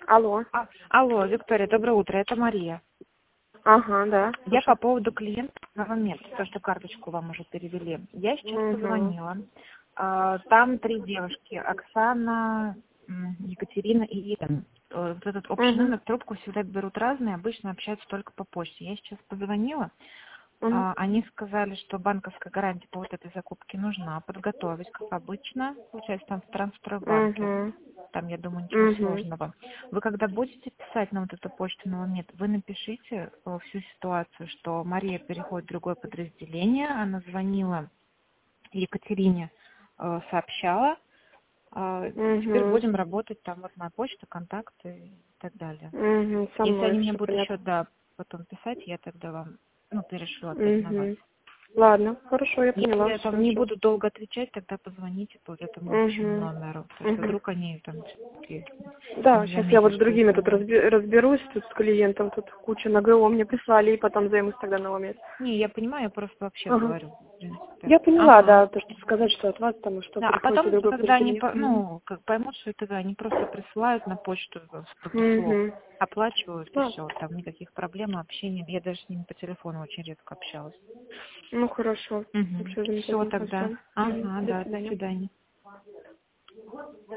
Алло. Алло, Виктория, доброе утро, это Мария. Ага, да. Я по поводу клиента на момент, то, что карточку вам уже перевели. Я сейчас позвонила. Там 3 девушки, Оксана, Екатерина и Ирина. Вот этот общий номер, трубку всегда берут разные, обычно общаются только по почте. Я сейчас позвонила, они сказали, что банковская гарантия по вот этой закупке нужна, подготовить, как обычно, получается, там в Транстройбанке. Там, я думаю, ничего сложного. Вы когда будете писать на вот эту почту на момент, вы напишите всю ситуацию, что Мария переходит в другое подразделение, она звонила Екатерине, сообщала. Теперь будем работать, там вот моя почта, контакты и так далее. Если они мне будут еще, потом писать, я тогда вам, перешлю опять на вас. Ладно, хорошо, я поняла. Если я там не буду долго отвечать, тогда позвоните по вот этому общему номеру. То есть вдруг они там такие... Да, сейчас я вот с другими тут разберусь, тут с клиентом, тут куча на ГО мне прислали, и потом займусь тогда на момент. Не, я понимаю, я просто вообще говорю. В принципе. Я поняла, да, то, что сказать, что от вас там, что да, а потом, когда они как поймут, что это они просто присылают на почту слов, оплачивают, и все, там никаких проблем, общения. Я даже с ними по телефону очень редко общалась. Ну, хорошо. Все тогда. Ага, да, до свидания.